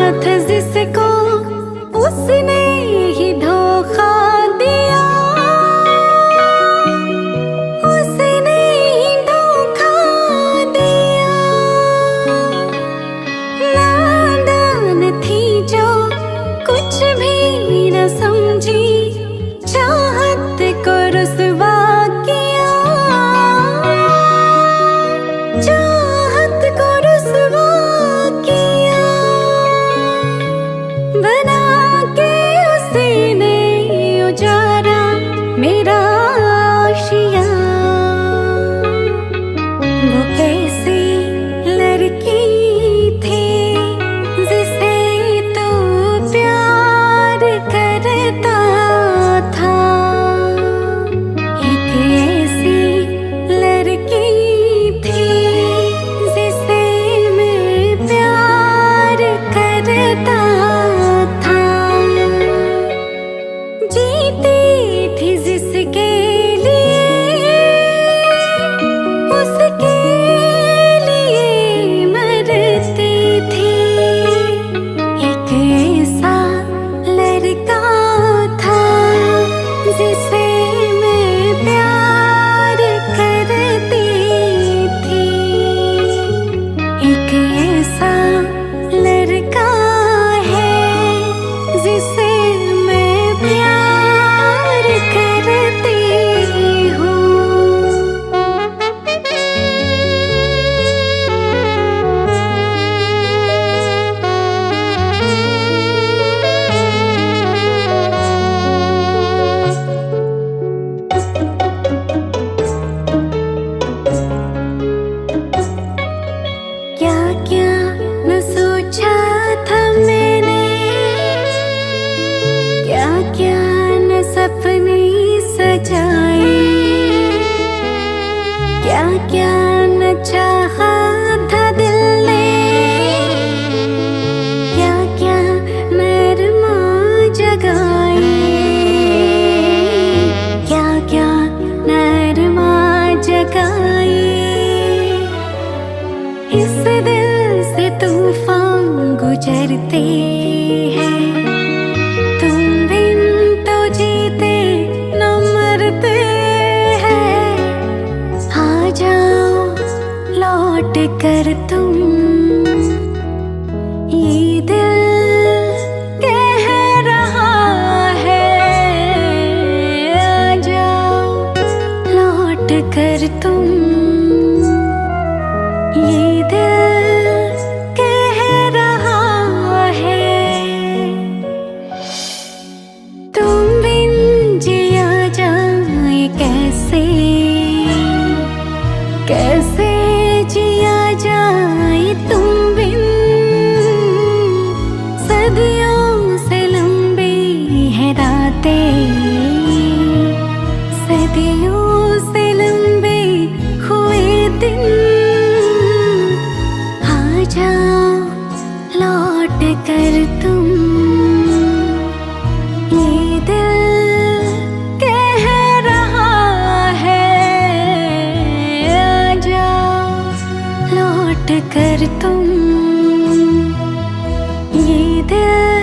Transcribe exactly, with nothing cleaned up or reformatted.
था जिसको उसने ही धोखा दिया, उसने ही धोखा दिया। नादान थी जो कुछ भी न समझी, चाहत को रुसवा किया, चाहत को रुसवा किया। बना के उसने उजारा मेरा आशियाँ। वो कैसी लड़की थी जिसे तू प्यार करता था। एक ऐसी लड़की थी जिसे मैं प्यार करता था। जीती थी जिसके लिए, उसके लिए मरती थी। एक ऐसा लड़का था जिसे मैं प्यार करती थी। एक ऐसा लड़का है जिसे मैं प्यार करती हूँ। क्या क्या न सोचा था मैंने, क्या क्या न सपने सजाए, क्या क्या न चाहा था दिल ने, क्या क्या न अरमां जगाए, क्या क्या न अरमां जगाए। इस दिल से तूफान गुजरते हैं, तुम बिन तो जीते न मरते हैं। आ जाओ लौट कर तुम, ये दिल कह रहा है। आ जाओ लौट कर तुम, ये दिल कह रहा है। तुम बिन जिया जाए कैसे, कैसे जिया जाए तुम बिन। सदियों से लंबी है रातें, सदियों से लंबे हुए दिन। आ जाओ लौट कर तुम, ये दिल कह रहा है। आ जाओ लौट कर तुम, ये दिल